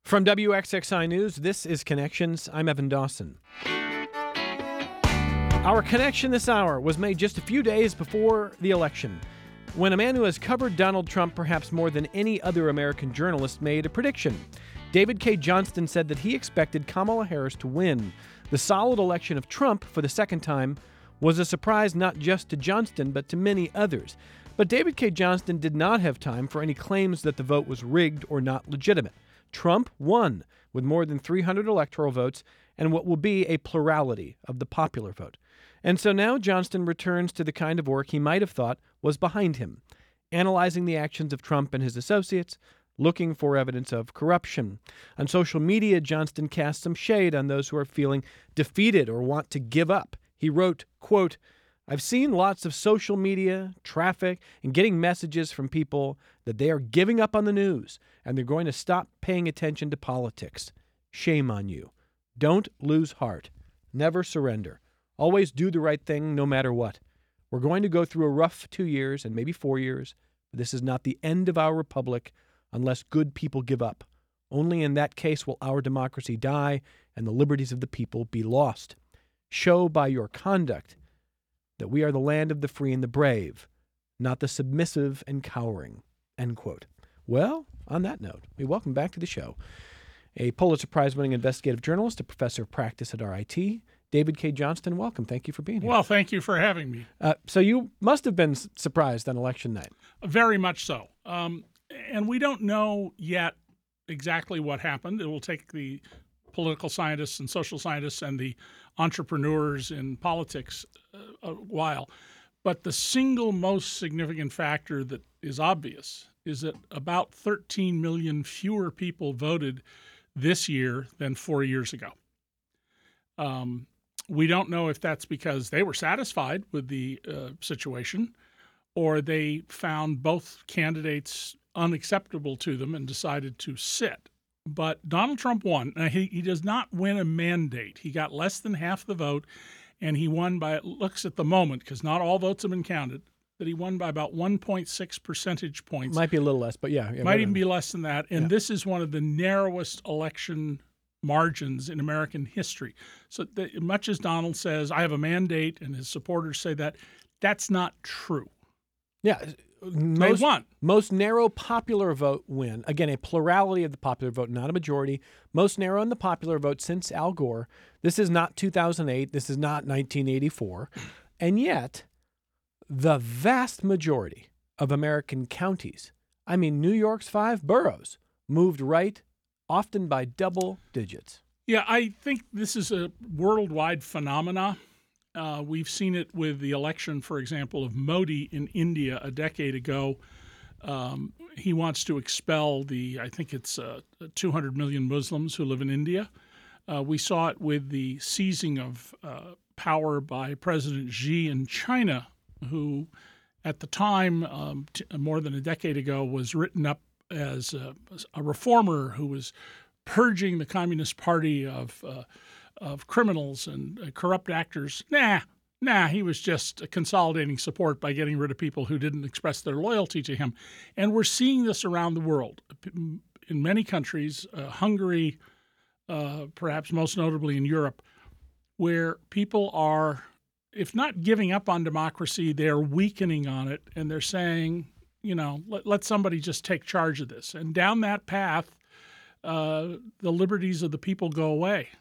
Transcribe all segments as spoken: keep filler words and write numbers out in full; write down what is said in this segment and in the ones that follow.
From W X X I News, this is Connections. I'm Evan Dawson. Our connection this hour was made just a few days before the election, when a man who has covered Donald Trump perhaps more than any other American journalist made a prediction. David Cay Johnston said that he expected Kamala Harris to win. The solid election of Trump for the second time was a surprise not just to Johnston, but to many others. But David Cay Johnston did not have time for any claims that the vote was rigged or not legitimate. Trump won with more than three hundred electoral votes and what will be a plurality of the popular vote. And so now Johnston returns to the kind of work he might have thought was behind him, analyzing the actions of Trump and his associates, looking for evidence of corruption. On social media, Johnston cast some shade on those who are feeling defeated or want to give up. He wrote, quote, "I've seen lots of social media, traffic, and getting messages from people that they are giving up on the news and they're going to stop paying attention to politics. Shame on you. Don't lose heart. Never surrender. Always do the right thing no matter what. We're going to go through a rough two years and maybe four years, but this is not the end of our republic unless good people give up. Only in that case will our democracy die and the liberties of the people be lost. Show by your conduct that we are the land of the free and the brave, not the submissive and cowering," end quote. Well, on that note, we welcome back to the show a Pulitzer Prize-winning investigative journalist, a professor of practice at R I T, David Cay Johnston. Welcome. Thank you for being here. Well, thank you for having me. Uh, so you must have been s- surprised on election night. Very much so. Um, and we don't know yet exactly what happened. It will take the political scientists and social scientists and the entrepreneurs in politics uh, a while. But the single most significant factor that is obvious is that about thirteen million fewer people voted this year than four years ago. Um, we don't know if that's because they were satisfied with the uh, situation or they found both candidates unacceptable to them and decided to sit. But Donald Trump won. Now, he, he does not win a mandate. He got less than half the vote, and he won by, it looks at the moment, because not all votes have been counted, that he won by about one point six percentage points. Might be a little less, but yeah. yeah Might even be less than that. And Yeah. this is one of the narrowest election margins in American history. So the, much as Donald says, I have a mandate, and his supporters say that, that's not true. Yeah. Most, They won. Most narrow popular vote win. Again, a plurality of the popular vote, not a majority. Most narrow in the popular vote since Al Gore. This is not two thousand eight. This is not nineteen eighty-four. And yet, the vast majority of American counties, I mean, New York's five boroughs, moved right, often by double digits. Yeah, I think this is a worldwide phenomena. Uh, we've seen it with the election, for example, of Modi in India a decade ago. Um, he wants to expel the, I think it's uh, two hundred million Muslims who live in India. Uh, we saw it with the seizing of uh, power by President Xi in China, who at the time, um, t- more than a decade ago, was written up as a, a reformer who was purging the Communist Party of uh, of criminals and uh, corrupt actors. Nah, nah, he was just consolidating support by getting rid of people who didn't express their loyalty to him. And we're seeing this around the world. In many countries, uh, Hungary, uh, perhaps most notably in Europe, where people are, if not giving up on democracy, they're weakening on it, and they're saying, you know, let, let somebody just take charge of this. And down that path, uh, the liberties of the people go away.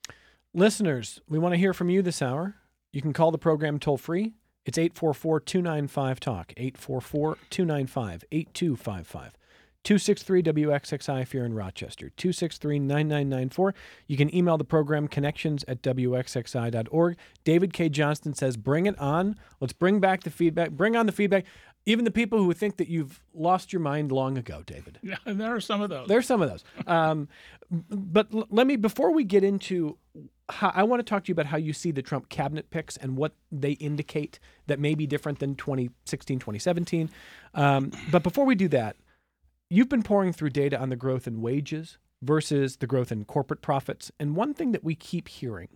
Listeners, we want to hear from you this hour. You can call the program toll-free. It's eight four four, two nine five, talk, eight four four, two nine five, eight two five five. two six three W X X I if you're in Rochester, two six three, nine nine nine four. You can email the program connections at W X X I dot org. David Cay Johnston says, bring it on. Let's bring back the feedback. Bring on the feedback. Even the people who think that you've lost your mind long ago, David. Yeah, and there are some of those. There's some of those. Um, but l- let me, before we get into how, I want to talk to you about how you see the Trump cabinet picks and what they indicate that may be different than twenty sixteen, twenty seventeen. Um, but before we do that, you've been pouring through data on the growth in wages versus the growth in corporate profits. And one thing that we keep hearing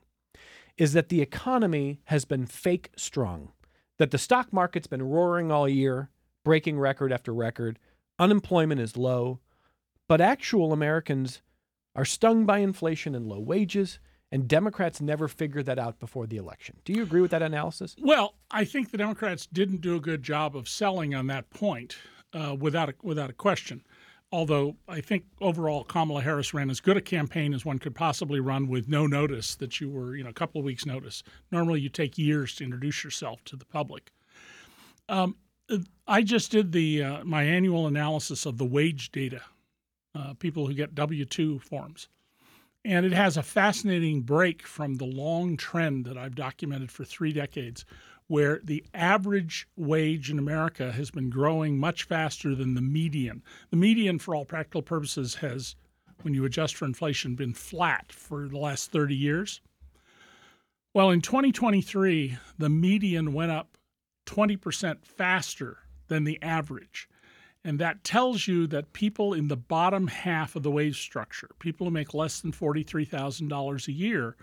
is that the economy has been fake strong, that the stock market's been roaring all year, breaking record after record. Unemployment is low, but actual Americans are stung by inflation and low wages, and Democrats never figured that out before the election. Do you agree with that analysis? Well, I think the Democrats didn't do a good job of selling on that point, uh, without a, without a question. Although I think overall Kamala Harris ran as good a campaign as one could possibly run with no notice that you were, you know, a couple of weeks' notice. Normally you take years to introduce yourself to the public. Um, I just did the uh, my annual analysis of the wage data, uh, people who get W two forms. And it has a fascinating break from the long trend that I've documented for three decades, where the average wage in America has been growing much faster than the median. The median, for all practical purposes, has, when you adjust for inflation, been flat for the last thirty years. Well, in twenty twenty-three, the median went up twenty percent faster than the average. And that tells you that people in the bottom half of the wage structure, people who make less than forty-three thousand dollars a year,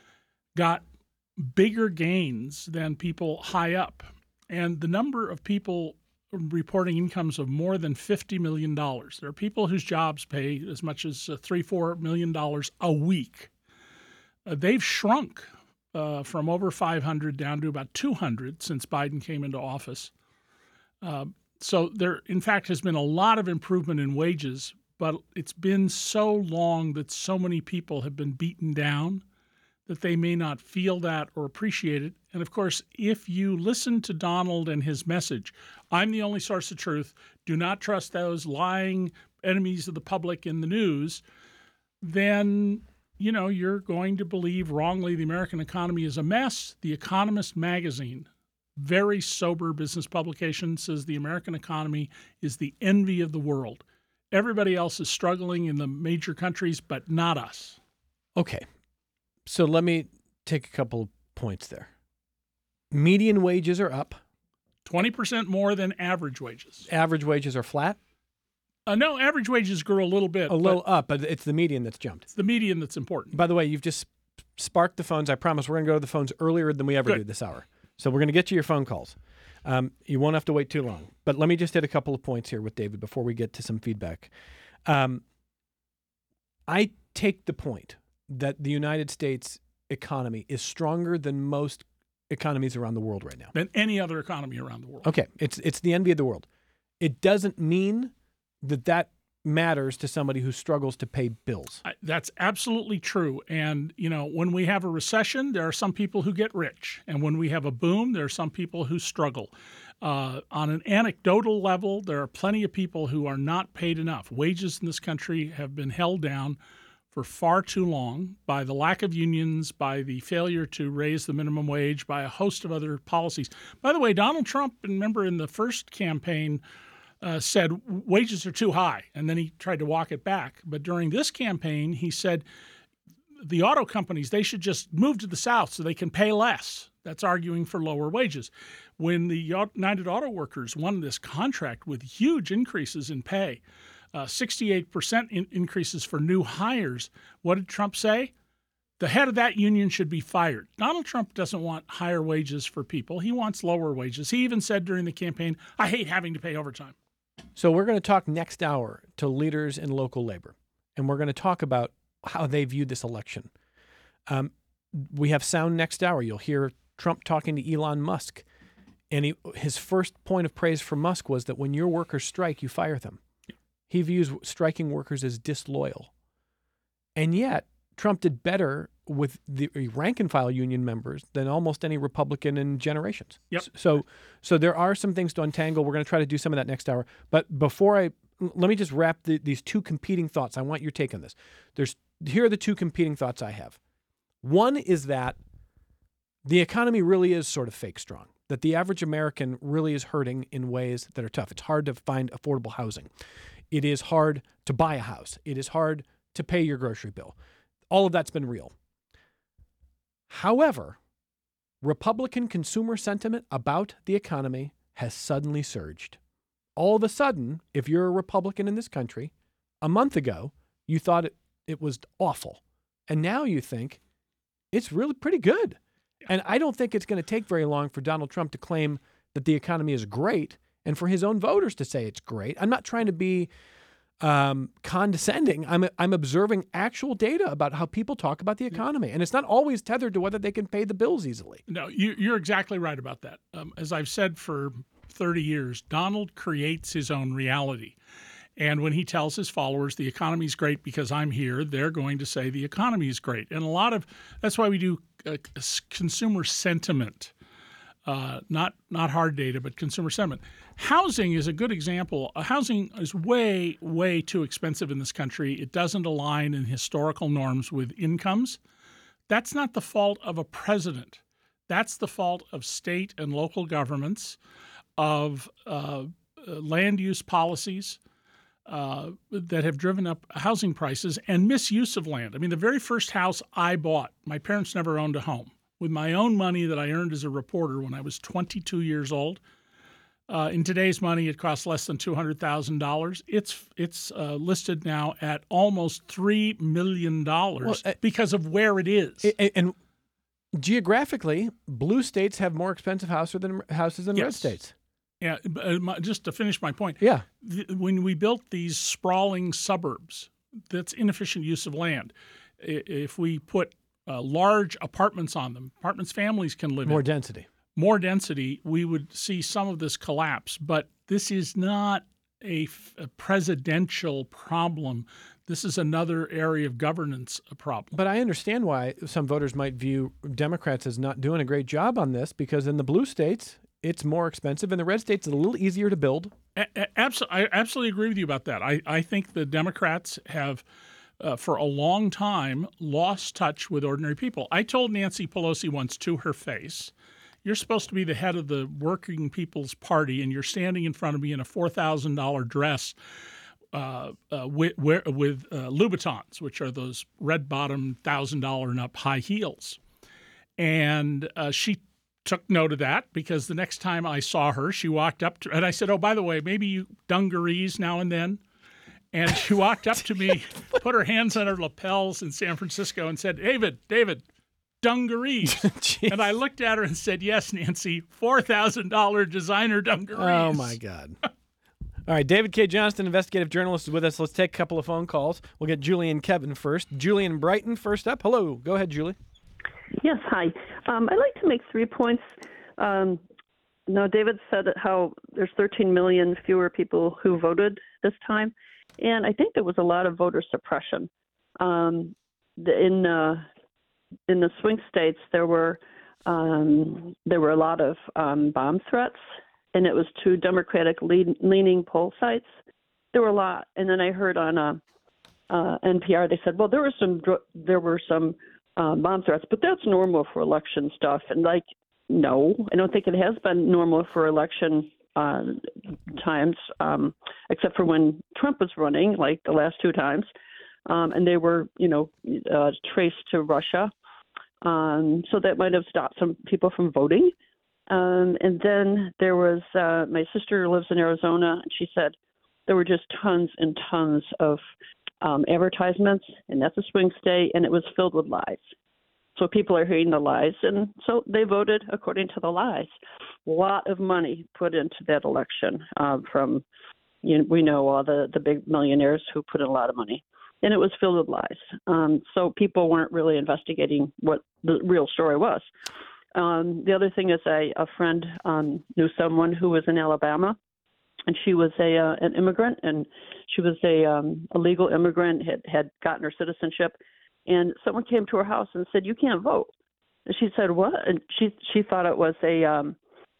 got bigger gains than people high up. And the number of people reporting incomes of more than fifty million dollars. There are people whose jobs pay as much as uh, three, four million dollars a week. Uh, they've shrunk uh, from over five hundred down to about two hundred since Biden came into office. Uh, So there, in fact, has been a lot of improvement in wages, but it's been so long that so many people have been beaten down that they may not feel that or appreciate it. And of course, if you listen to Donald and his message, I'm the only source of truth, do not trust those lying enemies of the public in the news, then, you know, you're going to believe wrongly the American economy is a mess. The Economist magazine, very sober business publication, says the American economy is the envy of the world. Everybody else is struggling in the major countries, but not us. Okay. So let me take a couple of points there. Median wages are up. twenty percent more than average wages. Average wages are flat. Uh, no, average wages grew a little bit. A little up, but it's the median that's jumped. It's the median that's important. By the way, you've just sparked the phones. I promise we're going to go to the phones earlier than we ever Good. do this hour. So we're going to get to your phone calls. Um, you won't have to wait too long. But let me just hit a couple of points here with David before we get to some feedback. Um, I take the point that the United States economy is stronger than most economies around the world right now. Than any other economy around the world. Okay, it's it's the envy of the world. It doesn't mean that that matters to somebody who struggles to pay bills. I, that's absolutely true. And, you know, when we have a recession, there are some people who get rich. And when we have a boom, there are some people who struggle. Uh, on an anecdotal level, there are plenty of people who are not paid enough. Wages in this country have been held down for far too long by the lack of unions, by the failure to raise the minimum wage, by a host of other policies. By the way, Donald Trump, remember in the first campaign, Uh, said wages are too high, and then he tried to walk it back. But during this campaign, he said the auto companies, they should just move to the South so they can pay less. That's arguing for lower wages. When the United Auto Workers won this contract with huge increases in pay, uh, sixty-eight percent in increases for new hires, what did Trump say? The head of that union should be fired. Donald Trump doesn't want higher wages for people. He wants lower wages. He even said during the campaign, I hate having to pay overtime. So we're going to talk next hour to leaders in local labor, and we're going to talk about how they view this election. Um, we have sound next hour. You'll hear Trump talking to Elon Musk, and he, his first point of praise for Musk was that when your workers strike, you fire them. He views striking workers as disloyal. And yet, Trump did better with the rank and file union members than almost any Republican in generations. Yep. So, so there are some things to untangle. We're going to try to do some of that next hour. But before I, let me just wrap the, these two competing thoughts. I want your take on this. There's here are the two competing thoughts I have. One is that the economy really is sort of fake strong. That the average American really is hurting in ways that are tough. It's hard to find affordable housing. It is hard to buy a house. It is hard to pay your grocery bill. All of that's been real. However, Republican consumer sentiment about the economy has suddenly surged. All of a sudden, if you're a Republican in this country, a month ago, you thought it, it was awful. And now you think it's really pretty good. And I don't think it's going to take very long for Donald Trump to claim that the economy is great and for his own voters to say it's great. I'm not trying to be um, condescending. I'm I'm observing actual data about how people talk about the economy, and it's not always tethered to whether they can pay the bills easily. No, you, you're exactly right about that. Um, as I've said for thirty years, Donald creates his own reality. And when he tells his followers the economy is great because I'm here, they're going to say the economy is great. And a lot of that's why we do uh, consumer sentiment, uh, not not hard data, but consumer sentiment. Housing is a good example. Uh, housing is way, way too expensive in this country. It doesn't align in historical norms with incomes. That's not the fault of a president. That's the fault of state and local governments, of uh, land use policies, Uh, that have driven up housing prices and misuse of land. I mean, the very first house I bought, my parents never owned a home. With my own money that I earned as a reporter when I was twenty-two years old, uh, in today's money, it costs less than two hundred thousand dollars. It's it's uh, listed now at almost three million dollars well, uh, because of where it is. And, and geographically, blue states have more expensive houses than houses than yes. red states. Yeah, just to finish my point. Yeah. When we built these sprawling suburbs, that's inefficient use of land. If we put uh, large apartments on them, apartments families can live More in. density. More density, we would see some of this collapse. But this is not a, a presidential problem. This is another area of governance problem. But I understand why some voters might view Democrats as not doing a great job on this, because in the blue states, it's more expensive. In the red states, it's a little easier to build. Absolutely, I absolutely agree with you about that. I, I think the Democrats have, uh, for a long time, lost touch with ordinary people. I told Nancy Pelosi once to her face, you're supposed to be the head of the working people's party, and you're standing in front of me in a four thousand dollars dress uh, uh, with, with uh, Louboutins, which are those red-bottom, one thousand dollars and up high heels. And uh, she took note of that, because the next time I saw her, she walked up to, and I said, oh, by the way, maybe you dungarees now and then. And she walked up to me, put her hands on her lapels in San Francisco and said, David, David, dungarees. And I looked at her and said, yes, Nancy, four thousand dollars designer dungarees. Oh, my God. All right, David Cay Johnston, investigative journalist, is with us. Let's take a couple of phone calls. We'll get Julie and Kevin first. Julie in Brighton first up. Hello. Go ahead, Julie. Yes, hi. Um, I'd like to make three points. Um, now, David said how there's thirteen million fewer people who voted this time, and I think there was a lot of voter suppression. Um, the, in uh, in the swing states, there were um, there were a lot of um, bomb threats, and it was to Democratic lean, leaning poll sites. There were a lot, and then I heard on uh, uh, N P R they said, well, there were some there were some. Uh, bomb threats, but that's normal for election stuff. And like, no, I don't think it has been normal for election uh, times, um, except for when Trump was running, like the last two times, um, and they were, you know, uh, traced to Russia. Um, so that might have stopped some people from voting. Um, and then there was uh, my sister lives in Arizona, and she said there were just tons and tons of Um, advertisements, and that's a swing state, and it was filled with lies. So people are hearing the lies, and so they voted according to the lies. A lot of money put into that election uh, from, you know, we know all the, the big millionaires who put in a lot of money, and it was filled with lies. Um, so people weren't really investigating what the real story was. Um, the other thing is a, a friend um, knew someone who was in Alabama, and she was a uh, an immigrant, and she was a, um, a legal immigrant, had, had gotten her citizenship, and someone came to her house and said, you can't vote. And she said, what? And she she thought it was a um,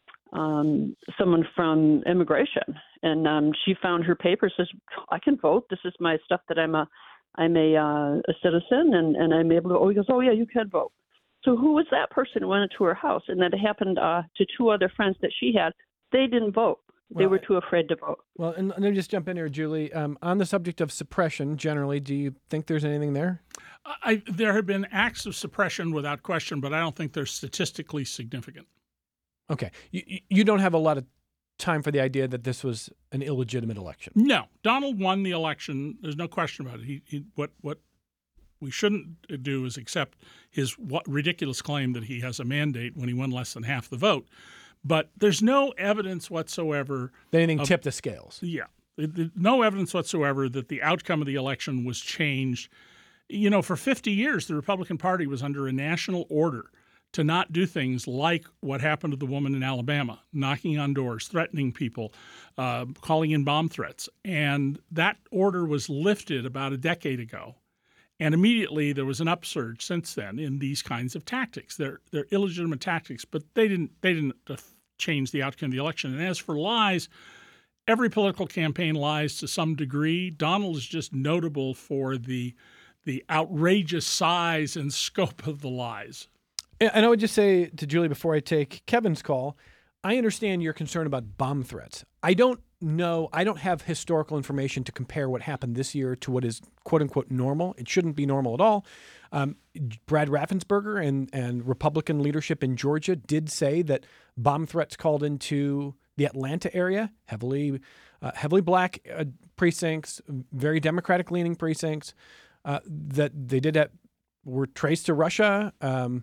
um, someone from immigration, and um, she found her papers, says, I can vote. This is my stuff that I'm a I'm a, uh, a citizen, and, and I'm able to. Oh, he goes, oh yeah, you can vote. So who was that person who went into her house? And that happened uh, to two other friends that she had. They didn't vote. They well, were too afraid to vote. Well, and let me just jump in here, Julie. Um, on the subject of suppression, generally, do you think there's anything there? I, there have been acts of suppression without question, but I don't think they're statistically significant. Okay. You, you don't have a lot of time for the idea that this was an illegitimate election? No. Donald won the election. There's no question about it. He, he what what we shouldn't do is accept his what, ridiculous claim that he has a mandate when he won less than half the vote. But there's no evidence whatsoever that anything of, tipped the scales. Yeah. It, it, no evidence whatsoever that the outcome of the election was changed. You know, for fifty years, the Republican Party was under a national order to not do things like what happened to the woman in Alabama, knocking on doors, threatening people, uh, calling in bomb threats. And that order was lifted about a decade ago. And immediately there was an upsurge since then in these kinds of tactics. They're, they're illegitimate tactics, but they didn't, they didn't change the outcome of the election. And as for lies, every political campaign lies to some degree. Donald is just notable for the, the outrageous size and scope of the lies. And I would just say to Julie before I take Kevin's call, I understand your concern about bomb threats. I don't know, I don't have historical information to compare what happened this year to what is quote unquote normal. It shouldn't be normal at all. Um, Brad Raffensperger and, and Republican leadership in Georgia did say that bomb threats called into the Atlanta area, heavily, uh, heavily black uh, precincts, very Democratic leaning precincts, uh, that they did that were traced to Russia. Um,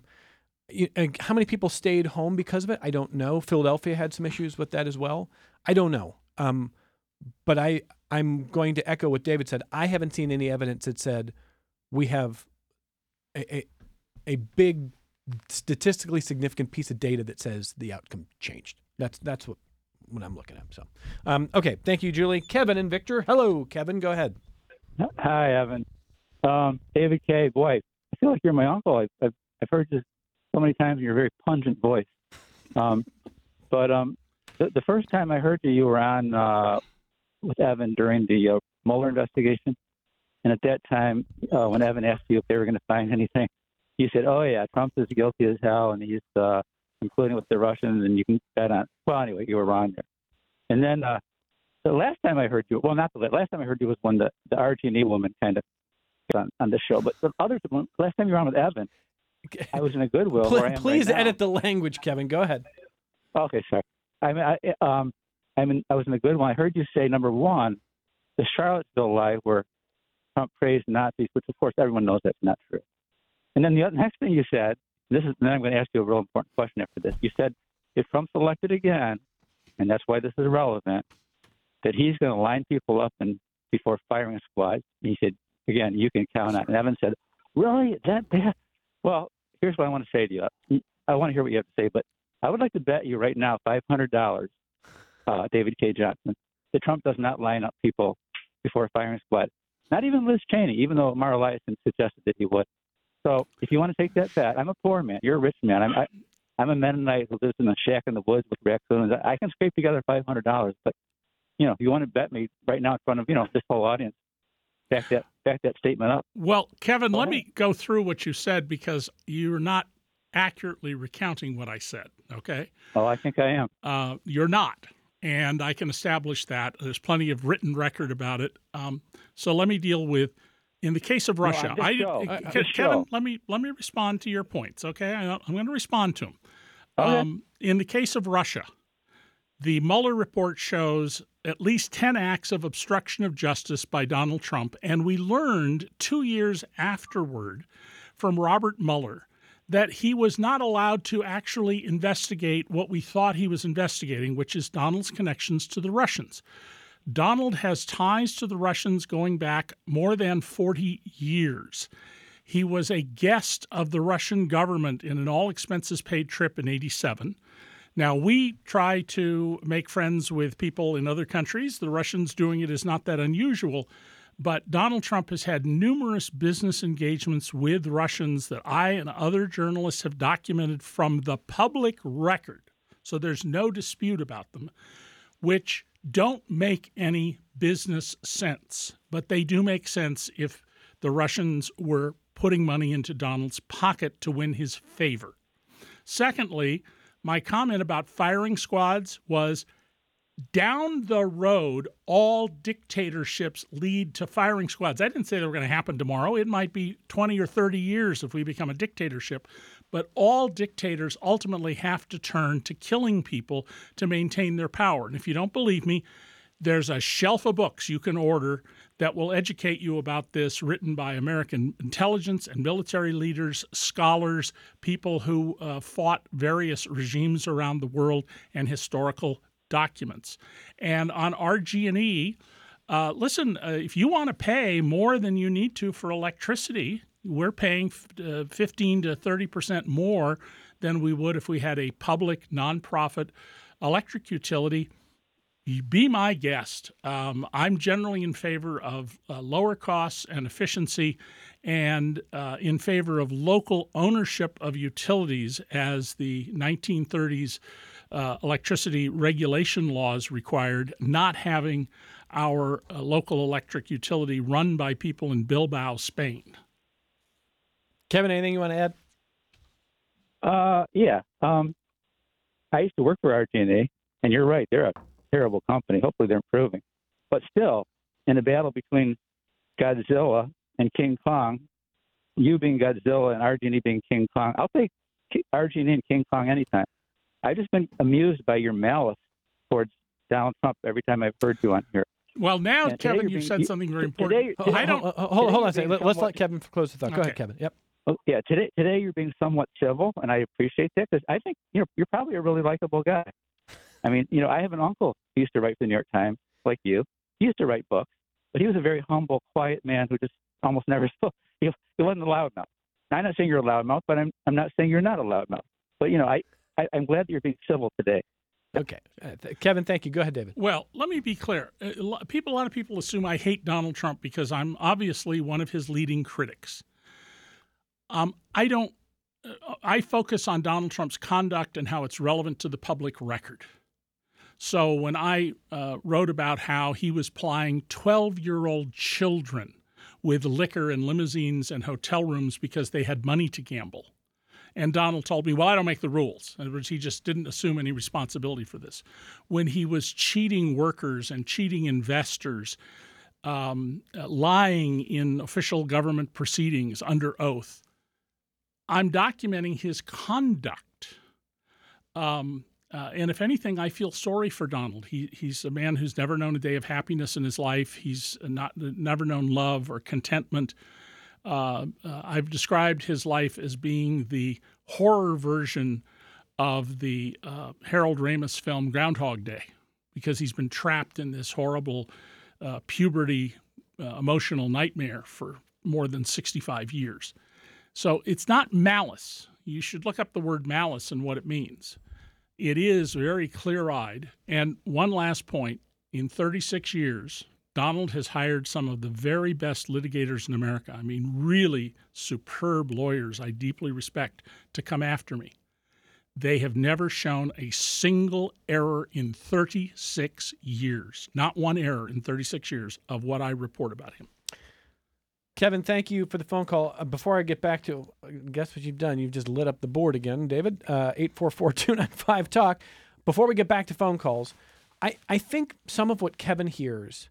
How many people stayed home because of it? I don't know. Philadelphia had some issues with that as well. I don't know. Um, but I, I'm going to echo what David said. I haven't seen any evidence that said we have a, a, a big statistically significant piece of data that says the outcome changed. That's that's what, what I'm looking at. So, um, okay. Thank you, Julie. Kevin and Victor. Hello, Kevin. Go ahead. Hi, Evan. Um, David K. Boy, I feel like you're my uncle. I've, I've, I've heard this so many times in your very pungent voice. Um, but um, the, the first time I heard you, you were on uh, with Evan during the uh, Mueller investigation. And at that time, uh, when Evan asked you if they were going to find anything, you said, oh, yeah, Trump is guilty as hell, and he's uh, concluding with the Russians, and you can bet on. Well, anyway, you were wrong there. And then uh, the last time I heard you, well, not the last time I heard you was when the, the R G and E woman kind of on, on the show. But the other last time you were on with Evan, I was in a Goodwill. Please, where I am please right edit now. the language, Kevin. Go ahead. Okay, sorry. I mean, I, um, I mean, I was in a Goodwill. I heard you say number one, the Charlottesville lie where Trump praised Nazis, which of course everyone knows that's not true. And then the other, next thing you said, this is. Then I'm going to ask you a real important question after this. You said if Trump's elected again, and that's why this is relevant, that he's going to line people up and before firing a squad. And he said, again, you can count on it. And Evan said, really? Is that bad? Well, here's what I want to say to you. I want to hear what you have to say, but I would like to bet you right now five hundred dollars, uh, David K. Johnson, that Trump does not line up people before firing a squad. Not even Liz Cheney, even though Mara Liasson suggested that he would. So if you want to take that bet, I'm a poor man. You're a rich man. I'm, I, I'm a Mennonite who lives in a shack in the woods with raccoons. I can scrape together five hundred dollars, but, you know, if you want to bet me right now in front of, you know, this whole audience, back that back that statement up. Well, Kevin, Go let ahead. me go through what you said because you're not accurately recounting what I said, okay? Oh, I think I am. Uh, you're not, and I can establish that. There's plenty of written record about it. Um, so let me deal with, in the case of Russia, on this I, show. uh, Uh, Ke- this Kevin, show. let me let me respond to your points, okay? I, I'm going to respond to them. Okay. Um, in the case of Russia, the Mueller report shows at least ten acts of obstruction of justice by Donald Trump, and we learned two years afterward from Robert Mueller that he was not allowed to actually investigate what we thought he was investigating, which is Donald's connections to the Russians. Donald has ties to the Russians going back more than forty years. He was a guest of the Russian government in an all-expenses-paid trip in eighty-seven. Now, we try to make friends with people in other countries. The Russians doing it is not that unusual. But Donald Trump has had numerous business engagements with Russians that I and other journalists have documented from the public record. So there's no dispute about them, which don't make any business sense. But they do make sense if the Russians were putting money into Donald's pocket to win his favor. Secondly, my comment about firing squads was down the road, all dictatorships lead to firing squads. I didn't say they were going to happen tomorrow. It might be twenty or thirty years if we become a dictatorship. But all dictators ultimately have to turn to killing people to maintain their power. And if you don't believe me, there's a shelf of books you can order that will educate you about this, written by American intelligence and military leaders, scholars, people who uh, fought various regimes around the world, and historical documents. And on R G and E, Uh, listen, uh, if you want to pay more than you need to for electricity, we're paying uh, fifteen to thirty percent more than we would if we had a public, nonprofit electric utility. Be my guest. Um, I'm generally in favor of uh, lower costs and efficiency, and uh, in favor of local ownership of utilities, as the nineteen thirties uh, electricity regulation laws required, not having our uh, local electric utility run by people in Bilbao, Spain. Kevin, anything you want to add? Uh, yeah. Um, I used to work for R G and E, and you're right. They're a terrible company. Hopefully they're improving. But still, in a battle between Godzilla and King Kong, you being Godzilla and R G and E being King Kong, I'll take R G and E and King Kong anytime. I've just been amused by your malice towards Donald Trump every time I've heard you on here. Well, now, And Kevin, today you've you're said being- something very today- important. today- I don't. Hold, hold, hold on a you're second. being Let, let's somewhat- let Kevin close the thought. Go Okay. ahead, Kevin. Yep. Oh, yeah, today today you're being somewhat civil, and I appreciate that because I think you know you're probably a really likable guy. I mean, you know, I have an uncle who used to write for the New York Times, like you. He used to write books, but he was a very humble, quiet man who just almost never spoke. He, he wasn't a loudmouth. Now, I'm not saying you're a loudmouth, but I'm I'm not saying you're not a loudmouth. But you know, I, I I'm glad that you're being civil today. Okay. Uh, th- Kevin, thank you. Go ahead, David. Well, let me be clear. A lo- people, a lot of people assume I hate Donald Trump because I'm obviously one of his leading critics. Um, I don't. Uh, I focus on Donald Trump's conduct and how it's relevant to the public record. So when I uh, wrote about how he was plying twelve-year-old children with liquor and limousines and hotel rooms because they had money to gamble, and Donald told me, well, I don't make the rules. In other words, he just didn't assume any responsibility for this. When he was cheating workers and cheating investors, um, uh, lying in official government proceedings under oath, I'm documenting his conduct. Um, uh, and if anything, I feel sorry for Donald. He, he's a man who's never known a day of happiness in his life. He's not never known love or contentment. Uh, uh, I've described his life as being the horror version of the uh, Harold Ramis film Groundhog Day, because he's been trapped in this horrible uh, puberty uh, emotional nightmare for more than sixty-five years. So it's not malice. You should look up the word malice and what it means. It is very clear-eyed. And one last point, in thirty-six years, Donald has hired some of the very best litigators in America. I mean, really superb lawyers I deeply respect to come after me. They have never shown a single error in thirty-six years, not one error in thirty-six years of what I report about him. Kevin, thank you for the phone call. Uh, before I get back to, uh, guess what you've done? You've just lit up the board again, David. Uh, eight four four, two nine five, talk. Before we get back to phone calls, I, I think some of what Kevin hears,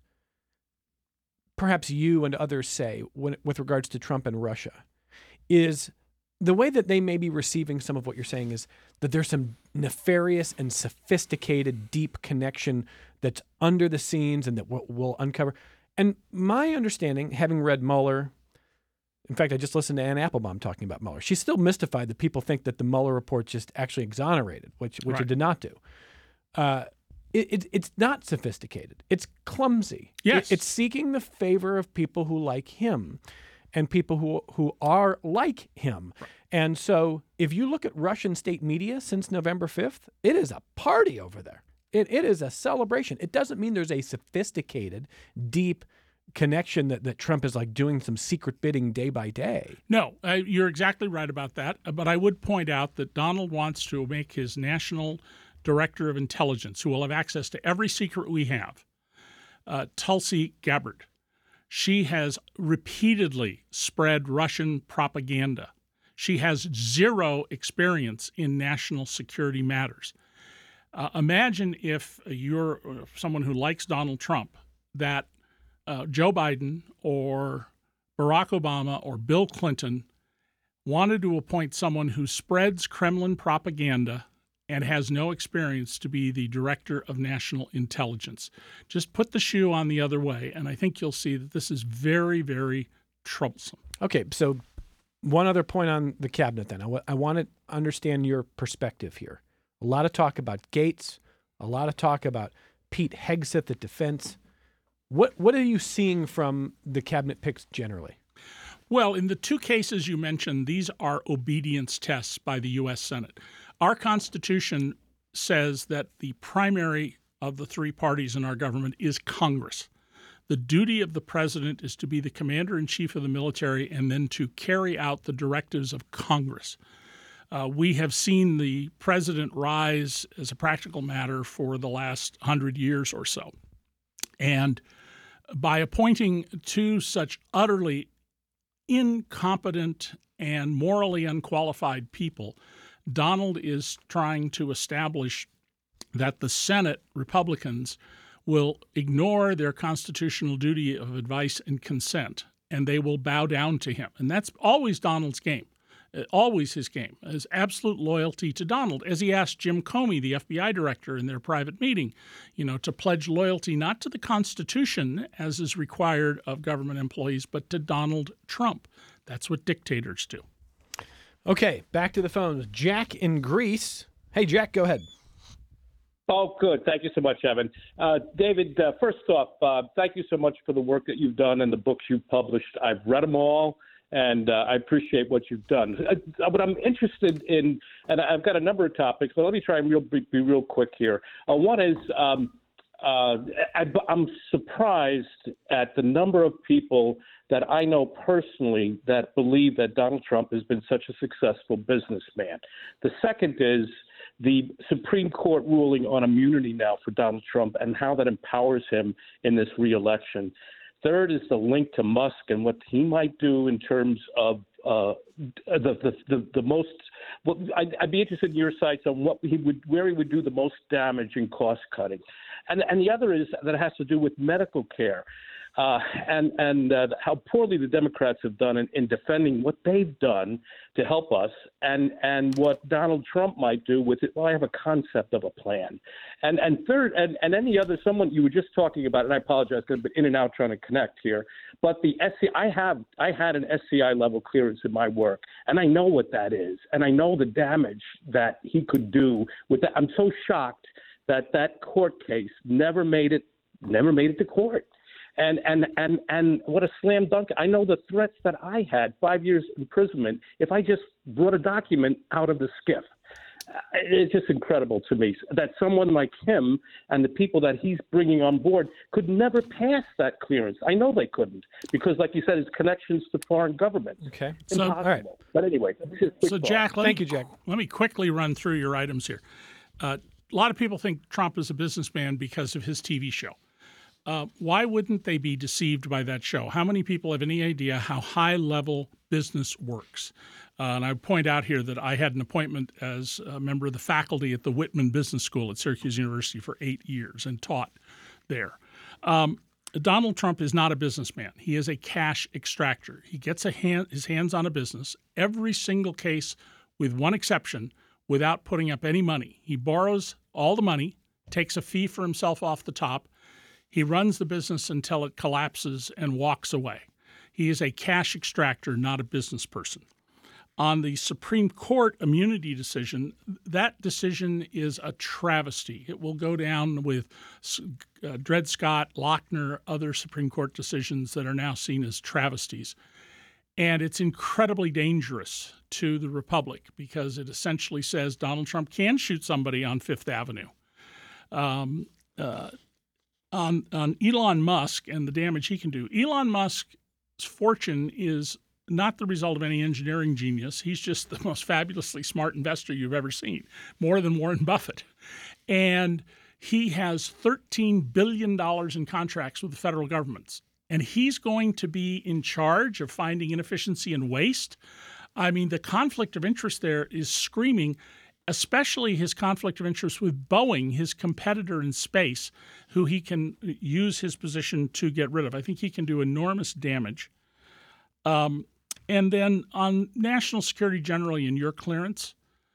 perhaps you and others say when, with regards to Trump and Russia, is the way that they may be receiving some of what you're saying is that there's some nefarious and sophisticated, deep connection that's under the scenes and that we'll, we'll uncover. And my understanding, having read Mueller, in fact, I just listened to Ann Applebaum talking about Mueller. She's still mystified that people think that the Mueller report just actually exonerated, which which Right. it did not do. Uh, it, it, it's not sophisticated. It's clumsy. Yes. It, it's seeking the favor of people who like him and people who, who are like him. Right. And so if you look at Russian state media since November fifth, it is a party over there. It, it is a celebration. It doesn't mean there's a sophisticated, deep connection that, that Trump is like doing some secret bidding day by day. No, uh, you're exactly right about that. But I would point out that Donald wants to make his national director of intelligence, who will have access to every secret we have, uh, Tulsi Gabbard. She has repeatedly spread Russian propaganda. She has zero experience in national security matters. Uh, imagine if you're someone who likes Donald Trump, that uh, Joe Biden or Barack Obama or Bill Clinton wanted to appoint someone who spreads Kremlin propaganda and has no experience to be the director of national intelligence. Just put the shoe on the other way, and I think you'll see that this is very, very troublesome. Okay, so one other point on the cabinet then. I, w- I want to understand your perspective here. A lot of talk about Gates, a lot of talk about Pete Hegseth at defense. What what are you seeing from the cabinet picks generally? Well, in the two cases you mentioned, these are obedience tests by the U S Senate. Our Constitution says that the primary of the three parties in our government is Congress. The duty of the president is to be the commander-in-chief of the military and then to carry out the directives of Congress. Uh, we have seen the president rise as a practical matter for the last hundred years or so. And by appointing two such utterly incompetent and morally unqualified people, Donald is trying to establish that the Senate Republicans will ignore their constitutional duty of advice and consent, and they will bow down to him. And that's always Donald's game, always his game, is absolute loyalty to Donald, as he asked Jim Comey, the F B I director, in their private meeting, you know, to pledge loyalty not to the Constitution, as is required of government employees, but to Donald Trump. That's what dictators do. Okay, back to the phones. Jack in Greece. Hey, Jack, go ahead. Oh, good. Thank you so much, Evan. Uh, David, uh, first off, uh, thank you so much for the work that you've done and the books you've published. I've read them all, and uh, I appreciate what you've done. Uh, what I'm interested in, and I've got a number of topics, but let me try and real, be, be real quick here. Uh, one is um, uh, I, I'm surprised at the number of people that I know personally that believe that Donald Trump has been such a successful businessman. The second is the Supreme Court ruling on immunity now for Donald Trump and how that empowers him in this reelection. Third is the link to Musk and what he might do in terms of uh, the, the the the most. What, I'd, I'd be interested in your sights on what he would, where he would do the most damage in cost cutting, and and the other is that it has to do with medical care. Uh, and and uh, how poorly the Democrats have done in, in defending what they've done to help us, and, and what Donald Trump might do with it. Well, I have a concept of a plan. And and third, and, and any other, someone you were just talking about, and I apologize because I've been in and out trying to connect here, but the S C I, I have I had an S C I level clearance in my work, and I know what that is, and I know the damage that he could do with that. I'm so shocked that that court case never made it, never made it to court. And, and and and what a slam dunk. I know the threats that I had, five years imprisonment, if I just brought a document out of the skiff. It's just incredible to me that someone like him and the people that he's bringing on board could never pass that clearance. I know they couldn't because, like you said, his connections to foreign governments. Okay. So, all right. But anyway. So, Jack, let Thank me, you, Jack. Let me quickly run through your items here. Uh, a lot of people think Trump is a businessman because of his T V show. Uh, why wouldn't they be deceived by that show? How many people have any idea how high-level business works? Uh, and I point out here that I had an appointment as a member of the faculty at the Whitman Business School at Syracuse University for eight years and taught there. Um, Donald Trump is not a businessman. He is a cash extractor. He gets a hand, his hands on a business, every single case with one exception, without putting up any money. He borrows all the money, takes a fee for himself off the top. He runs the business until it collapses and walks away. He is a cash extractor, not a business person. On the Supreme Court immunity decision, that decision is a travesty. It will go down with uh, Dred Scott, Lochner, other Supreme Court decisions that are now seen as travesties. And it's incredibly dangerous to the Republic because it essentially says Donald Trump can shoot somebody on Fifth Avenue. Um, uh, On, on Elon Musk and the damage he can do. Elon Musk's fortune is not the result of any engineering genius. He's just the most fabulously smart investor you've ever seen, more than Warren Buffett. And he has thirteen billion dollars in contracts with the federal governments. And he's going to be in charge of finding inefficiency and waste. I mean, the conflict of interest there is screaming, especially his conflict of interest with Boeing, his competitor in space, who he can use his position to get rid of. I think he can do enormous damage. Um, and then on national security generally in your clearance,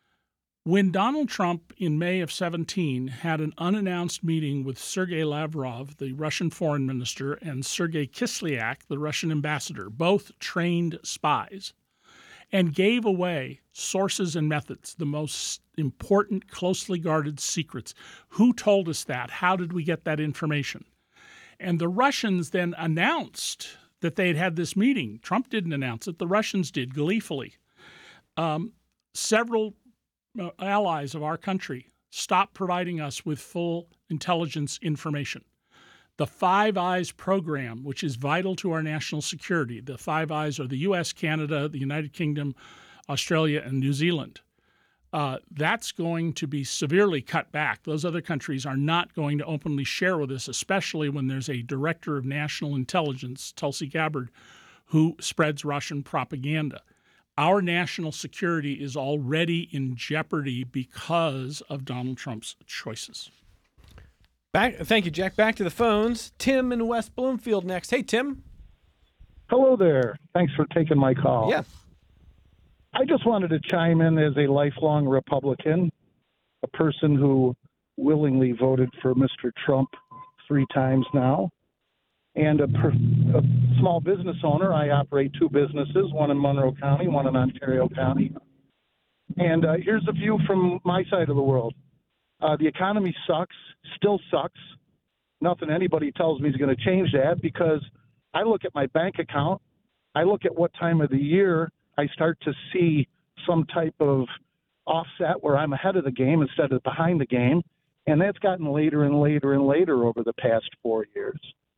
when Donald Trump in May of seventeen had an unannounced meeting with Sergei Lavrov, the Russian foreign minister, and Sergei Kislyak, the Russian ambassador, both trained spies, and gave away sources and methods, the most important, closely guarded secrets. Who told us that? How did we get that information? and the Russians then announced that they had had this meeting. Trump didn't announce it. The Russians did gleefully. Um, several uh, allies of our country stopped providing us with full intelligence information. The Five Eyes program, which is vital to our national security, the Five Eyes are the U S, Canada, the United Kingdom, Australia, and New Zealand. Uh, that's going to be severely cut back. Those other countries are not going to openly share with us, especially when there's a director of national intelligence, Tulsi Gabbard, who spreads Russian propaganda. Our national security is already in jeopardy because of Donald Trump's choices. Back, thank you, Jack. Back to the phones. Tim in West Bloomfield next. Hey, Tim. Hello there. Thanks for taking my call. Yeah. I just wanted to chime in as a lifelong Republican, a person who willingly voted for Mister Trump three times now, and a, per, a small business owner. I operate two businesses, one in Monroe County, one in Ontario County. And uh, here's a view from my side of the world. Uh, the economy sucks, still sucks. Nothing anybody tells me is going to change that, because I look at my bank account, I look at what time of the year I start to see some type of offset where I'm ahead of the game instead of behind the game, and that's gotten later and later and later over the past four years.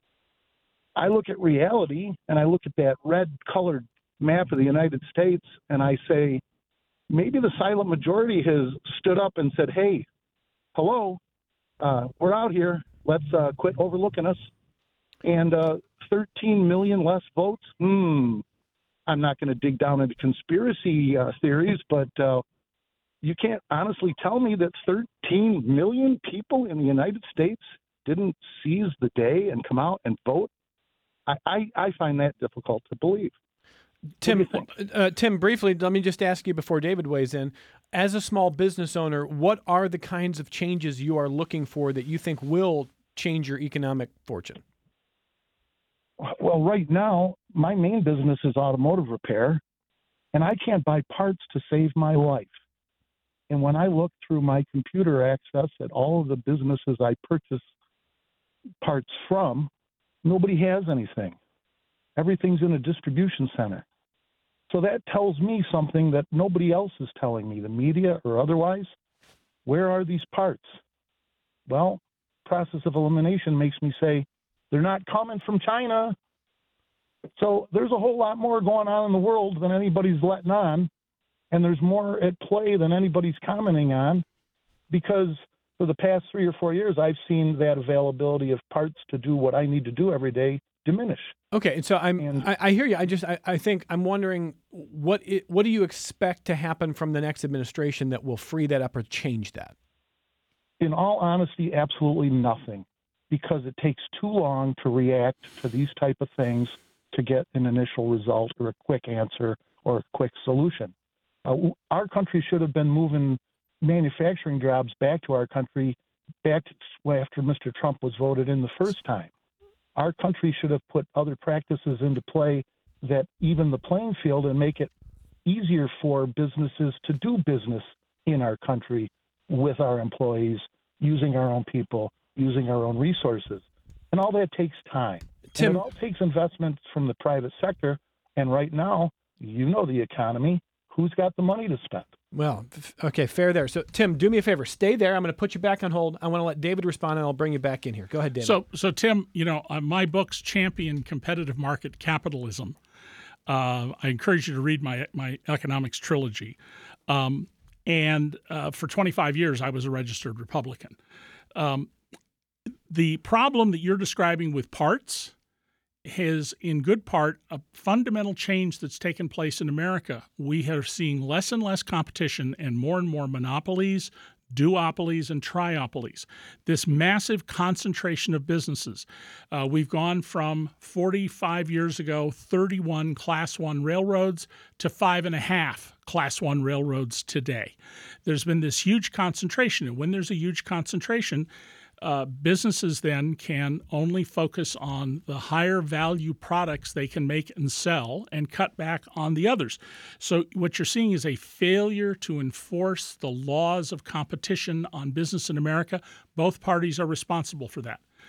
I look at reality, and I look at that red-colored map of the United States, and I say, maybe the silent majority has stood up and said, hey, hello, uh, we're out here. Let's uh, quit overlooking us. And uh, thirteen million less votes? Hmm. I'm not going to dig down into conspiracy uh, theories, but uh, you can't honestly tell me that thirteen million people in the United States didn't seize the day and come out and vote. I, I, I find that difficult to believe. Tim, uh, Tim, briefly, let me just ask you before David weighs in. As a small business owner, what are the kinds of changes you are looking for that you think will change your economic fortune? Well, right now, my main business is automotive repair, and I can't buy parts to save my life. And when I look through my computer access at all of the businesses I purchase parts from, nobody has anything. Everything's in a distribution center. So that tells me something that nobody else is telling me, the media or otherwise. Where are these parts? Well, process of elimination makes me say, they're not coming from China. So there's a whole lot more going on in the world than anybody's letting on, and there's more at play than anybody's commenting on, because for the past three or four years, I've seen that availability of parts to do what I need to do every day diminish. Okay, so I'm And- I, I hear you. I just I, I think I'm wondering what it, what do you expect to happen from the next administration that will free that up or change that? In all honesty, absolutely nothing, because it takes too long to react to these type of things to get an initial result or a quick answer or a quick solution. Uh, our country should have been moving manufacturing jobs back to our country back after Mister Trump was voted in the first time. Our country should have put other practices into play that even the playing field and make it easier for businesses to do business in our country with our employees, using our own people, using our own resources. And all that takes time. Tim, and it all takes investments from the private sector. And right now, you know the economy. Who's got the money to spend? Well, f- okay, fair there. So, Tim, do me a favor. Stay there. I'm going to put you back on hold. I want to let David respond, and I'll bring you back in here. Go ahead, David. So, so Tim, you know, uh, my books champion competitive market capitalism. Uh, I encourage you to read my my economics trilogy. Um, and uh, for twenty-five years, I was a registered Republican. Um, the problem that you're describing with parts has, in good part, a fundamental change that's taken place in America. We are seeing less and less competition and more and more monopolies, duopolies, and triopolies. This massive concentration of businesses. Uh, we've gone from forty-five years ago, thirty-one Class one railroads to five and a half Class one railroads today. There's been this huge concentration, and when there's a huge concentration, Uh, businesses then can only focus on the higher value products they can make and sell and cut back on the others. So what you're seeing is a failure to enforce the laws of competition on business in America. Both parties are responsible for that.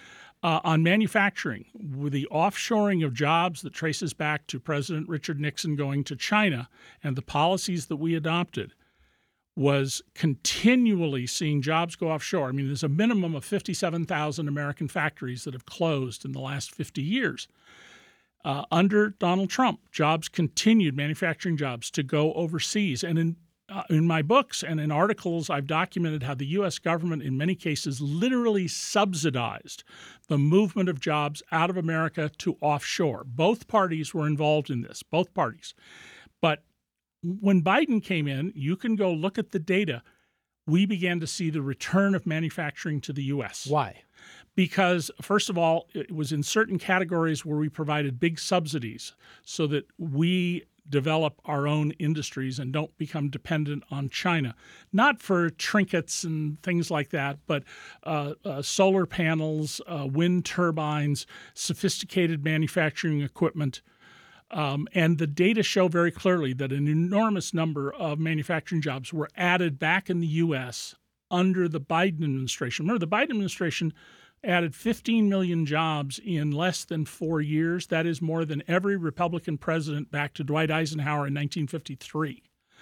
Uh, on manufacturing, with the offshoring of jobs that traces back to President Richard Nixon going to China and the policies that we adopted, was continually seeing jobs go offshore. I mean, there's a minimum of fifty-seven thousand American factories that have closed in the last fifty years. Uh, under Donald Trump, jobs continued, manufacturing jobs, to go overseas. And in Uh, in my books and in articles, I've documented how the U S government, in many cases, literally subsidized the movement of jobs out of America to offshore. Both parties were involved in this, both parties. But when Biden came in, you can go look at the data, we began to see the return of manufacturing to the U S. Why? Because, first of all, it was in certain categories where we provided big subsidies so that we develop our own industries and don't become dependent on China. Not for trinkets and things like that, but uh, uh, solar panels, uh, wind turbines, sophisticated manufacturing equipment. Um, and the data show very clearly that an enormous number of manufacturing jobs were added back in the U S under the Biden administration. Remember, the Biden administration added fifteen million jobs in less than four years. That is more than every Republican president back to Dwight Eisenhower in nineteen fifty-three.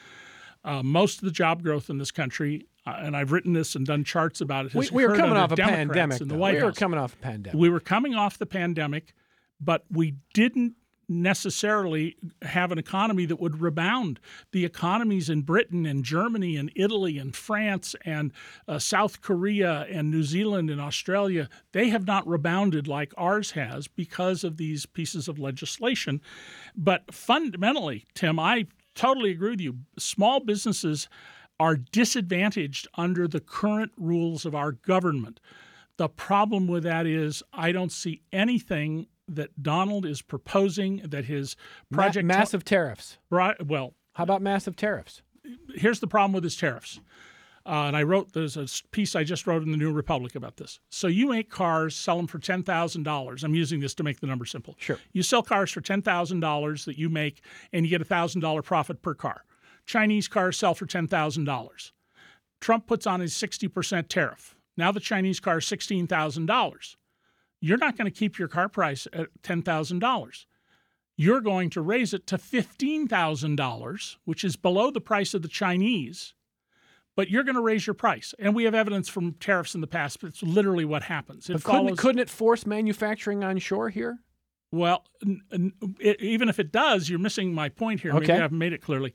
Uh, most of the job growth in this country, uh, and I've written this and done charts about it, We, has we were occurred coming under off a Democrats pandemic. in the though. White We were House. coming off a pandemic. We were coming off the pandemic, but we didn't necessarily have an economy that would rebound. The economies in Britain and Germany and Italy and France and uh, South Korea and New Zealand and Australia, they have not rebounded like ours has because of these pieces of legislation. But fundamentally, Tim, I totally agree with you. Small businesses are disadvantaged under the current rules of our government. The problem with that is I don't see anything that Donald is proposing that his project Ma- massive tariffs. Right. Well, how about massive tariffs? Here's the problem with his tariffs. Uh, and I wrote, there's a piece I just wrote in the New Republic about this. So you make cars, sell them for ten thousand dollars. I'm using this to make the number simple. Sure. You sell cars for ten thousand dollars that you make, and you get a one thousand dollars profit per car. Chinese cars sell for ten thousand dollars. Trump puts on his sixty percent tariff. Now the Chinese car is sixteen thousand dollars. You're not going to keep your car price at ten thousand dollars. You're going to raise it to fifteen thousand dollars, which is below the price of the Chinese, but you're going to raise your price. And we have evidence from tariffs in the past, but it's literally what happens. It but couldn't, follows, couldn't it force manufacturing onshore here? Well, n- n- it, even if it does, you're missing my point here. Okay. Maybe I haven't made it clearly.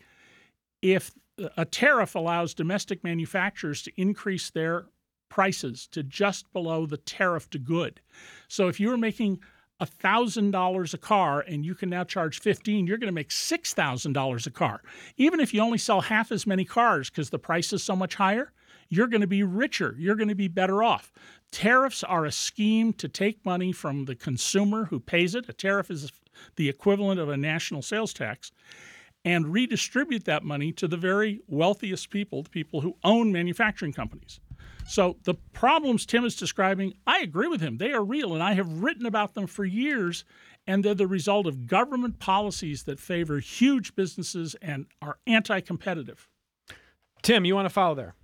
If a tariff allows domestic manufacturers to increase their prices to just below the tariff to good. So if you were making one thousand dollars a car and you can now charge fifteen dollars, you're going to make six thousand dollars a car. Even if you only sell half as many cars because the price is so much higher, you're going to be richer. You're going to be better off. Tariffs are a scheme to take money from the consumer who pays it. A tariff is the equivalent of a national sales tax, and redistribute that money to the very wealthiest people, the people who own manufacturing companies. So the problems Tim is describing, I agree with him. They are real, and I have written about them for years, and they're the result of government policies that favor huge businesses and are anti-competitive. Tim, you want to follow there?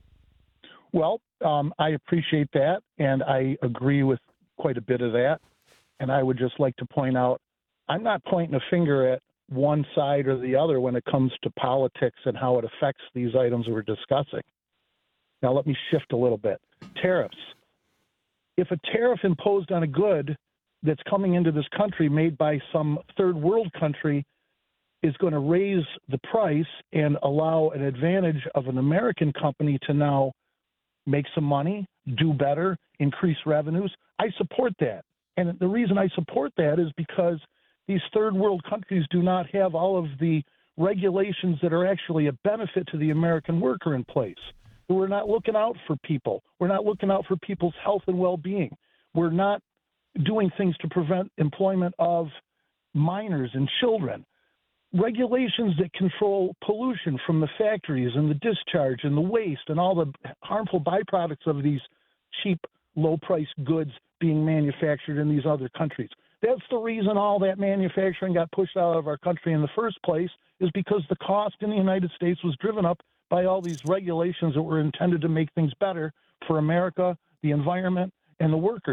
Well, um, I appreciate that, and I agree with quite a bit of that. And I would just like to point out, I'm not pointing a finger at one side or the other when it comes to politics and how it affects these items we're discussing. Now, let me shift a little bit. Tariffs. If a tariff imposed on a good that's coming into this country made by some third world country is going to raise the price and allow an advantage of an American company to now make some money, do better, increase revenues, I support that. And the reason I support that is because these third world countries do not have all of the regulations that are actually a benefit to the American worker in place. We're not looking out for people. We're not looking out for people's health and well-being. We're not doing things to prevent employment of minors and children. Regulations that control pollution from the factories and the discharge and the waste and all the harmful byproducts of these cheap, low-priced goods being manufactured in these other countries. That's the reason all that manufacturing got pushed out of our country in the first place, is because the cost in the United States was driven up by all these regulations that were intended to make things better for America, the environment, and the workers.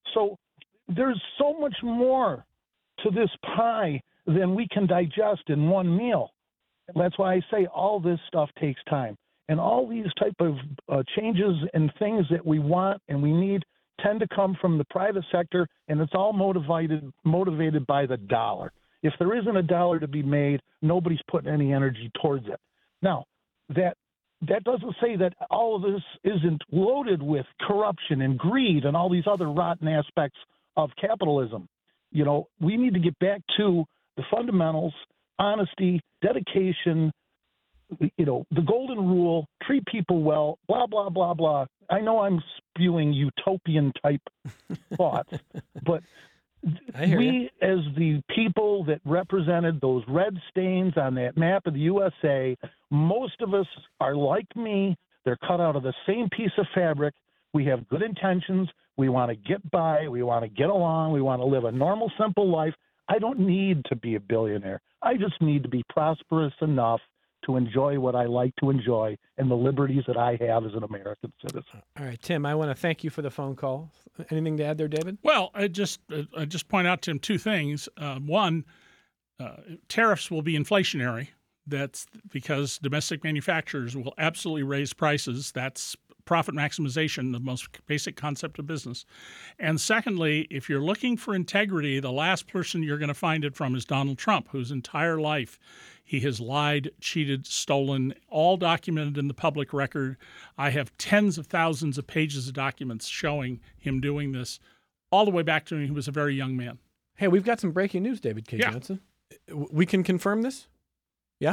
So there's so much more to this pie than we can digest in one meal. That's why I say all this stuff takes time. And all these type of uh, changes and things that we want and we need tend to come from the private sector, and it's all motivated motivated by the dollar. If there isn't a dollar to be made, nobody's putting any energy towards it. Now, that that doesn't say that all of this isn't loaded with corruption and greed and all these other rotten aspects of capitalism. You know, we need to get back to the fundamentals, honesty, dedication, you know, the golden rule, treat people well, blah, blah, blah, blah. I know I'm spewing utopian type thoughts, but we, you. as the people that represented those red stains on that map of the U S A, most of us are like me. They're cut out of the same piece of fabric. We have good intentions. We want to get by. We want to get along. We want to live a normal, simple life. I don't need to be a billionaire. I just need to be prosperous enough to enjoy what I like to enjoy and the liberties that I have as an American citizen. All right, Tim, I want to thank you for the phone call. Anything to add there, David? Well, I just I just point out to him two things. Uh, one, uh, tariffs will be inflationary. That's because domestic manufacturers will absolutely raise prices. That's profit maximization, the most basic concept of business. And secondly, if you're looking for integrity, the last person you're going to find it from is Donald Trump, whose entire life he has lied, cheated, stolen, all documented in the public record. I have tens of thousands of pages of documents showing him doing this all the way back to when he was a very young man. Hey, we've got some breaking news, David K. Yeah. Johnson. We can confirm this? Yeah?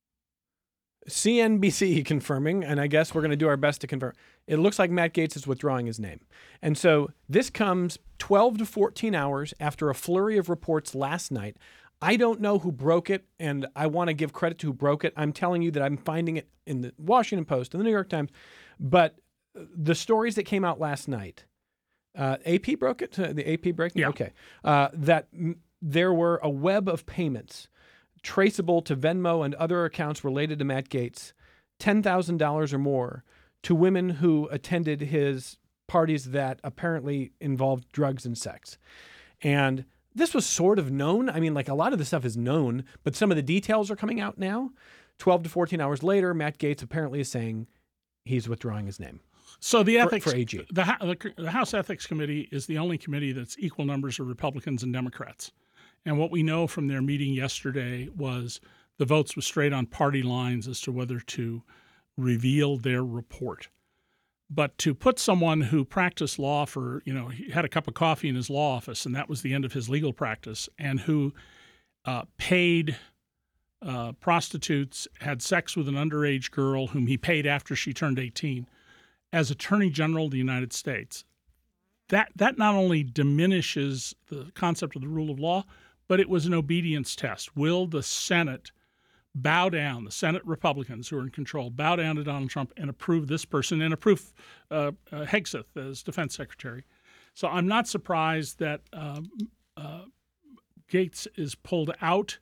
C N B C confirming, and I guess we're going to do our best to confirm. It looks like Matt Gaetz is withdrawing his name. And so this comes twelve to fourteen hours after a flurry of reports last night. I don't know who broke it, and I want to give credit to who broke it. I'm telling you that I'm finding it in the Washington Post and the New York Times. But the stories that came out last night, uh, A P broke it? The A P breaking? Yeah. Okay. Uh, that m- there were a web of payments traceable to Venmo and other accounts related to Matt Gaetz, ten thousand dollars or more, to women who attended his parties that apparently involved drugs and sex. And this was sort of known. I mean, like a lot of the stuff is known, but some of the details are coming out now. twelve to fourteen hours later, Matt Gaetz apparently is saying he's withdrawing his name. So the ethics for A G. The, the, the House Ethics Committee is the only committee that's equal numbers of Republicans and Democrats. And what we know from their meeting yesterday was the votes were straight on party lines as to whether to reveal their report. But to put someone who practiced law for, you know, he had a cup of coffee in his law office, and that was the end of his legal practice, and who uh, paid uh, prostitutes, had sex with an underage girl whom he paid after she turned eighteen, as Attorney General of the United States, that that not only diminishes the concept of the rule of law, but it was an obedience test. Will the Senate bow down, the Senate Republicans who are in control, bow down to Donald Trump and approve this person and approve uh, uh, Hegseth as defense secretary? So I'm not surprised that uh, uh, Gaetz is pulled out.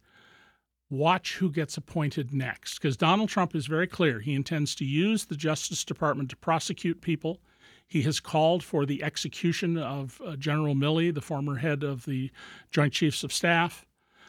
Watch who gets appointed next, because Donald Trump is very clear. He intends to use the Justice Department to prosecute people. He has called for the execution of uh, General Milley, the former head of the Joint Chiefs of Staff.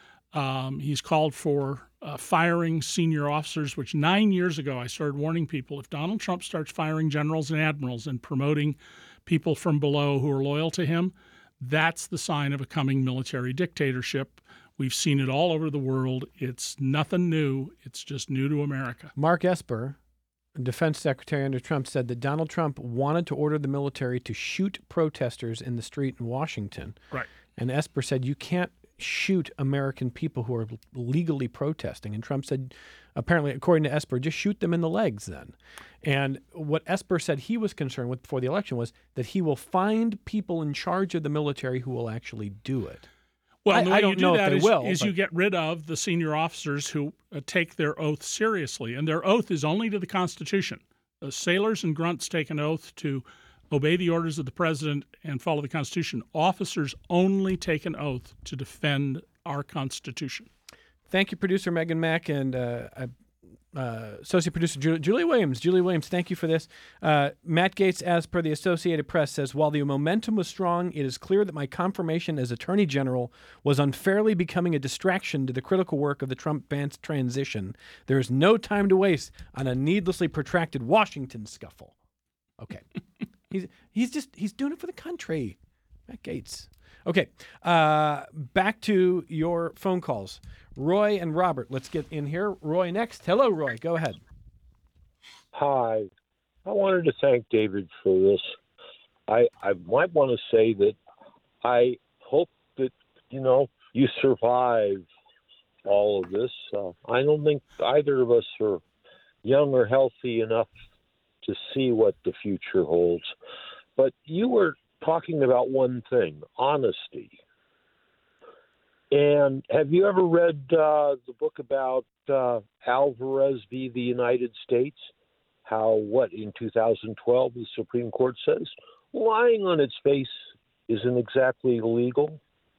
Um, he's called for uh, firing senior officers, which nine years ago I started warning people, if Donald Trump starts firing generals and admirals and promoting people from below who are loyal to him, that's the sign of a coming military dictatorship. We've seen it all over the world. It's nothing new. It's just new to America. Mark Esper, Defense Secretary under Trump, said that Donald Trump wanted to order the military to shoot protesters in the street in Washington. Right. And Esper said, you can't shoot American people who are legally protesting. And Trump said, apparently, according to Esper, just shoot them in the legs then. And what Esper said he was concerned with before the election was that he will find people in charge of the military who will actually do it. Well, I, the way I don't you do know that if they is, will. is but... you get rid of the senior officers who uh, take their oath seriously. And their oath is only to the Constitution. Uh, sailors and grunts take an oath to obey the orders of the president and follow the Constitution. Officers only take an oath to defend our Constitution. Thank you, producer Megan Mack. And uh, I, uh, associate producer Julie, Julie Williams. Julie Williams, thank you for this. Uh, Matt Gaetz, as per the Associated Press, says, while the momentum was strong, it is clear that my confirmation as Attorney General was unfairly becoming a distraction to the critical work of the Trump-Vance transition. There is no time to waste on a needlessly protracted Washington scuffle. Okay. he's he's just, he's doing it for the country. Matt Gaetz. Okay, uh, back to your phone calls. Roy and Robert, let's get in here. Roy next. Hello, Roy. Go ahead. Hi. I wanted to thank David for this. I, I might want to say that I hope that, you know, you survive all of this. Uh, I don't think either of us are young or healthy enough to see what the future holds. But you were talking about one thing, honesty. And have you ever read uh, the book about uh, Alvarez v. the United States? How, what, in two thousand twelve, the Supreme Court says, lying on its face isn't exactly illegal?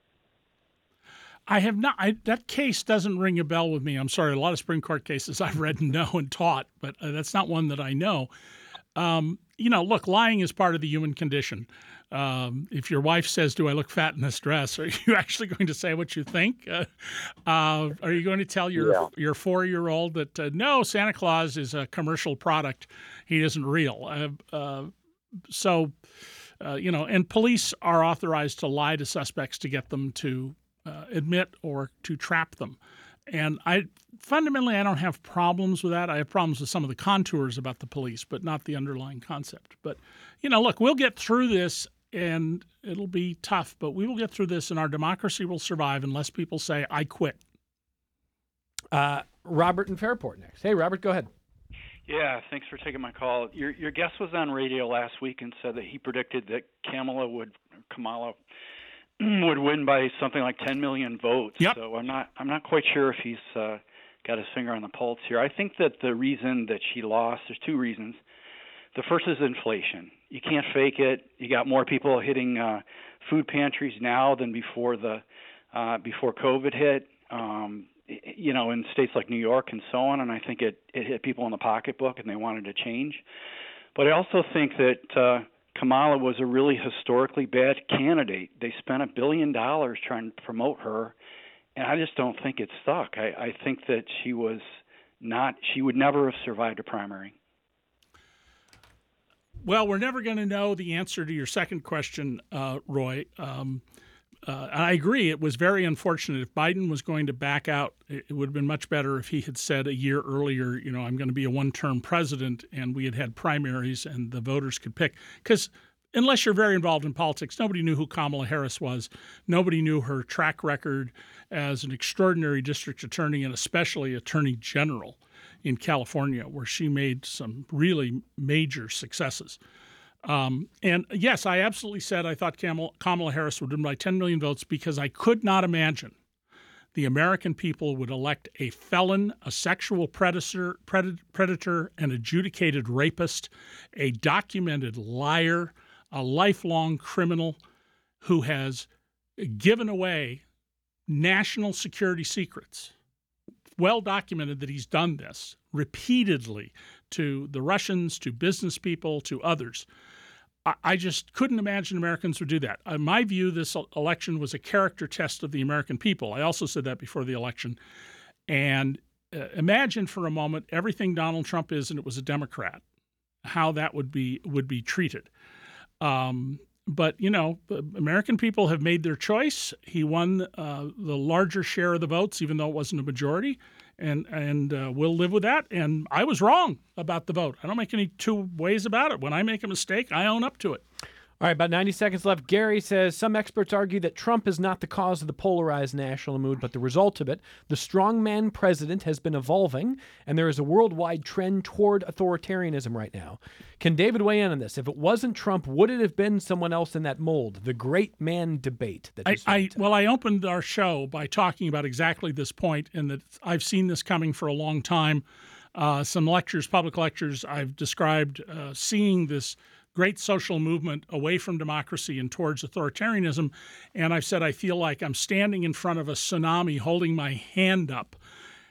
I have not. I, that case doesn't ring a bell with me. I'm sorry. A lot of Supreme Court cases I've read and know and taught, but uh, that's not one that I know. Um, you know, look, lying is part of the human condition. Um, if your wife says, do I look fat in this dress? Are you actually going to say what you think? Uh, uh, are you going to tell your yeah. your four-year-old that, uh, no, Santa Claus is a commercial product. He isn't real. Uh, uh, so, uh, you know, and police are authorized to lie to suspects to get them to uh, admit or to trap them. And I fundamentally, I don't have problems with that. I have problems with some of the contours about the police, but not the underlying concept. But, you know, look, we'll get through this, and it'll be tough, but we will get through this, and our democracy will survive unless people say, I quit. Uh, Robert in Fairport next. Hey, Robert, go ahead. Yeah, thanks for taking my call. Your your guest was on radio last week and said that he predicted that Kamala would Kamala would win by something like ten million votes. Yep. So I'm not I'm not quite sure if he's uh, got his finger on the pulse here. I think that the reason that she lost, there's two reasons. The first is inflation. You can't fake it. You got more people hitting uh, food pantries now than before the uh, before COVID hit. Um, you know, in states like New York and so on, and I think it, it hit people in the pocketbook and they wanted to change. But I also think that uh, Kamala was a really historically bad candidate. They spent a billion dollars trying to promote her, and I just don't think it stuck. I, I think that she was not, she would never have survived a primary. Well, we're never going to know the answer to your second question, uh, Roy. Um, Uh, I agree. It was very unfortunate. If Biden was going to back out, it would have been much better if he had said a year earlier, you know, I'm going to be a one-term president, and we had had primaries and the voters could pick. Because unless you're very involved in politics, nobody knew who Kamala Harris was. Nobody knew her track record as an extraordinary district attorney and especially attorney general in California, where she made some really major successes. Um, and yes, I absolutely said I thought Kamala, Kamala Harris would win by ten million votes because I could not imagine the American people would elect a felon, a sexual predator, predator, an adjudicated rapist, a documented liar, a lifelong criminal who has given away national security secrets. Well documented that he's done this repeatedly to the Russians, to business people, to others. I just couldn't imagine Americans would do that. In my view, this election was a character test of the American people. I also said that before the election. And uh, imagine for a moment everything Donald Trump is and it was a Democrat, how that would be would be treated. Um, but, you know, the American people have made their choice. He won uh, the larger share of the votes, even though it wasn't a majority. And and uh, we'll live with that. And I was wrong about the vote. I don't make any two ways about it. When I make a mistake, I own up to it. All right, about ninety seconds left. Gary says, some experts argue that Trump is not the cause of the polarized national mood, but the result of it. The strongman president has been evolving, and there is a worldwide trend toward authoritarianism right now. Can David weigh in on this? If it wasn't Trump, would it have been someone else in that mold? The great man debate. That I, I Well, I opened our show by talking about exactly this point, and that I've seen this coming for a long time. Uh, some lectures, public lectures, I've described uh, seeing this great social movement away from democracy and towards authoritarianism. And I've said I feel like I'm standing in front of a tsunami holding my hand up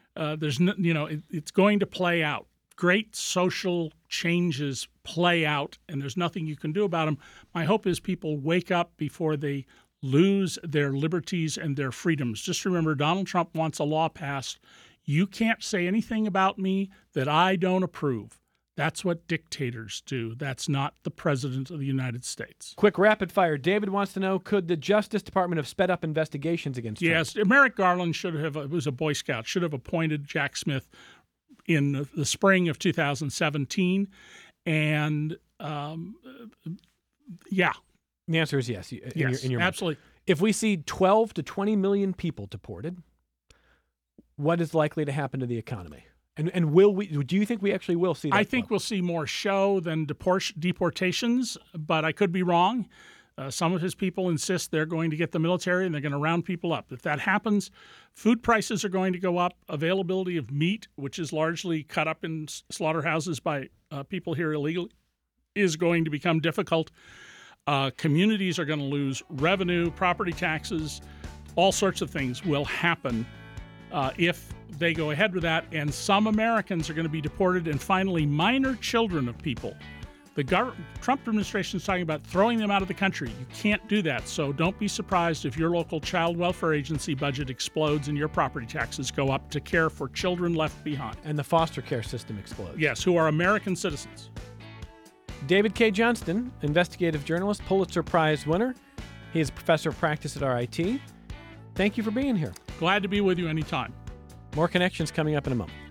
Uh, there's no, you know, it, it's going to play out. Great social changes play out, and there's nothing you can do about them. My hope is people wake up before they lose their liberties and their freedoms. Just remember, Donald Trump wants a law passed. You can't say anything about me that I don't approve. That's what dictators do. That's not the President of the United States. Quick rapid fire. David wants to know, could the Justice Department have sped up investigations against Trump? Yes, Merrick Garland should have, was a Boy Scout, should have appointed Jack Smith in the spring of two thousand seventeen. And um, yeah. The answer is yes. In yes, your, in your absolutely. Mind. If we see twelve to twenty million people deported, what is likely to happen to the economy? And and will we? Do you think we actually will see that? I think flow? we'll see more show than deport- deportations, but I could be wrong. Uh, some of his people insist they're going to get the military and they're going to round people up. If that happens, food prices are going to go up. Availability of meat, which is largely cut up in slaughterhouses by uh, people here illegally, is going to become difficult. Uh, communities are going to lose revenue, property taxes, all sorts of things will happen uh, if they go ahead with that. And some Americans are going to be deported. And finally, minor children of people. The gov- Trump administration is talking about throwing them out of the country. You can't do that. So don't be surprised if your local child welfare agency budget explodes and your property taxes go up to care for children left behind. And the foster care system explodes. Yes, who are American citizens. David Cay Johnston, investigative journalist, Pulitzer Prize winner. He is a professor of practice at R I T. Thank you for being here. Glad to be with you anytime. More Connections coming up in a moment.